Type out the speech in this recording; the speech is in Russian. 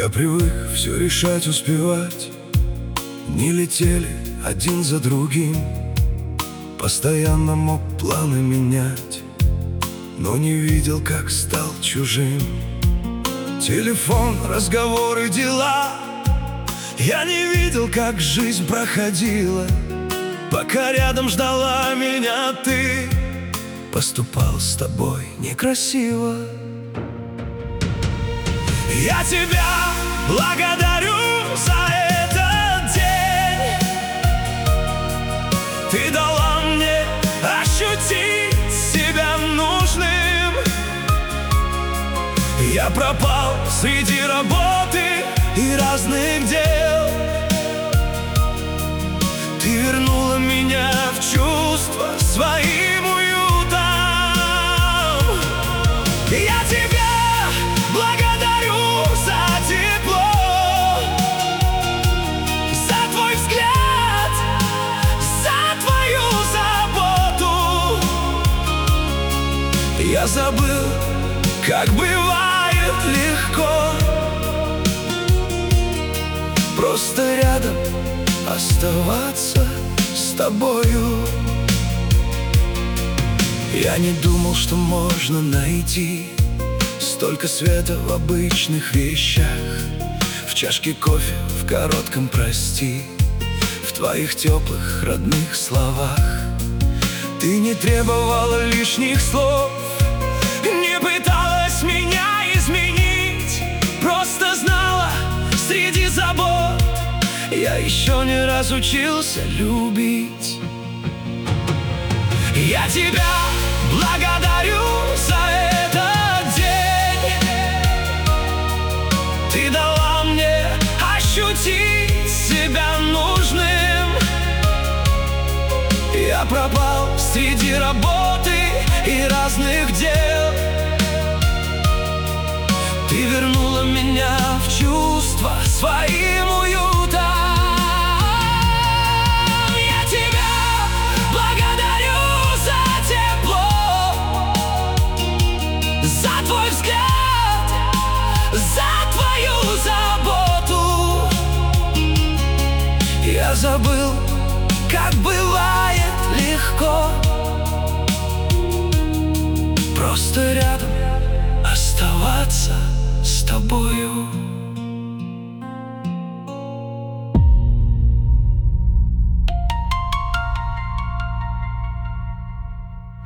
Я привык все решать, успевать. Не летели один за другим. Постоянно мог планы менять, но не видел, как стал чужим. Телефон, разговоры, дела. Я не видел, как жизнь проходила, пока рядом ждала меня ты. Поступал с тобой некрасиво. Я тебя благодарю за этот день. Ты дала мне ощутить себя нужным. Я пропал среди работы и разных дел. Ты вернула меня в чувство своим уютом. Я тебя благодарю за тепло, за твой взгляд, за твою заботу. Я забыл, как бывает легко просто рядом оставаться с тобою. Я не думал, что можно найти столько света в обычных вещах, в чашке кофе, в коротком «прости», в твоих теплых родных словах. Ты не требовала лишних слов, не пыталась меня изменить, просто знала среди забот я еще не разучился любить. Я тебя благодарю за этот день. Ты дала мне ощутить себя нужным. Я пропал среди работы и разных дел. Ты вернула меня в чувство своим уютом. Я тебя благодарю за тепло, за твой взгляд, за твою заботу. Я забыл, как бывает легко просто рядом оставаться с тобою.